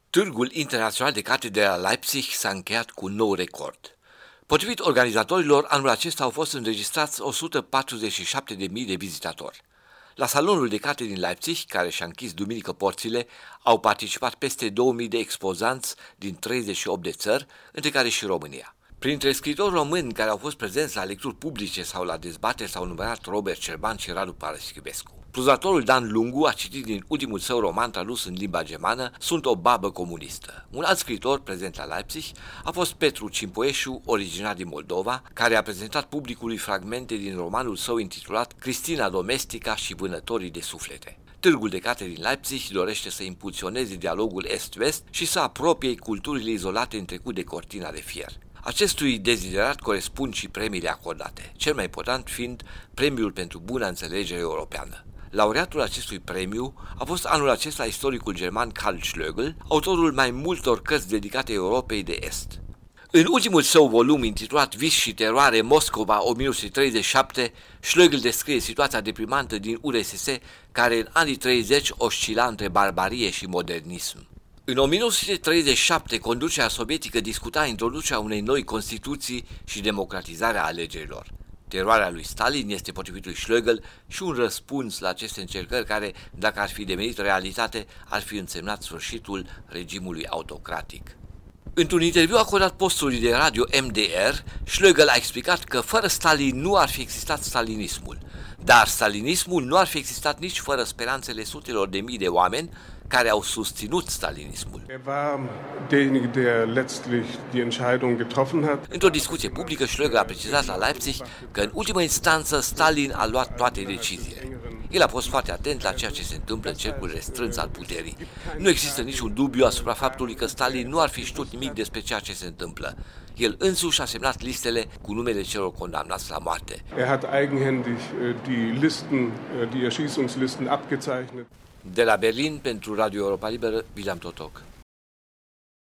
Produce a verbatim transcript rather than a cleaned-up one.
Târgul Internațional de Carte de la Leipzig s-a încheiat cu un nou record. Potrivit organizatorilor, anul acesta au fost înregistrați o sută patruzeci și șapte de mii de vizitatori. La salonul de carte din Leipzig, care și-a închis duminică porțile, au participat peste două mii de expozanți din treizeci și opt de țări, între care și România. Printre scriitori români care au fost prezenți la lecturi publice sau la dezbateri s-au numărat Robert Cerban și Radu Paraschivescu. Prozatorul Dan Lungu a citit din ultimul său roman tradus în limba germană, Sunt o babă comunistă. Un alt scriitor prezent la Leipzig a fost Petru Cimpoieșu, originar din Moldova, care a prezentat publicului fragmente din romanul său intitulat Cristina Domestica și vânătorii de suflete. Târgul de carte din Leipzig dorește să impulsioneze dialogul est-vest și să apropie culturile izolate în trecut de cortina de fier. Acestui deziderat corespund și premiile acordate, cel mai important fiind premiul pentru buna înțelegere europeană. Laureatul acestui premiu a fost anul acesta istoricul german Karl Schlögl, autorul mai multor cărți dedicate Europei de Est. În ultimul său volum intitulat Vis și teroare, Moscova o mie nouă sute treizeci și șapte, Schlögl descrie situația deprimantă din U R S S, care în anii treizeci oscila între barbarie și modernism. În o mie nouă sute treizeci și șapte, conducerea sovietică discuta introducerea unei noi Constituții și democratizarea alegerilor. Teroarea lui Stalin este, potrivit lui Schlögl, și un răspuns la aceste încercări care, dacă ar fi devenit realitate, ar fi însemnat sfârșitul regimului autocratic. Într-un interviu acordat postului de radio M D R, Schlögl a explicat că fără Stalin nu ar fi existat stalinismul, dar stalinismul nu ar fi existat nici fără speranțele sutelor de mii de oameni care au susținut stalinismul. Într-o discuție publică, Schlögl a precizat la Leipzig că în ultimă instanță Stalin a luat toate deciziile. El a fost foarte atent la ceea ce se întâmplă în cercul restrâns al puterii. Nu există niciun dubiu asupra faptului că Stalin nu ar fi știut nimic despre ceea ce se întâmplă. El însuși a semnat listele cu numele celor condamnați la moarte. Er hat eigenhändig die Listen, die Erschießungslisten abgezeichnet. De la Berlin, pentru Radio Europa Liberă, William Totoc.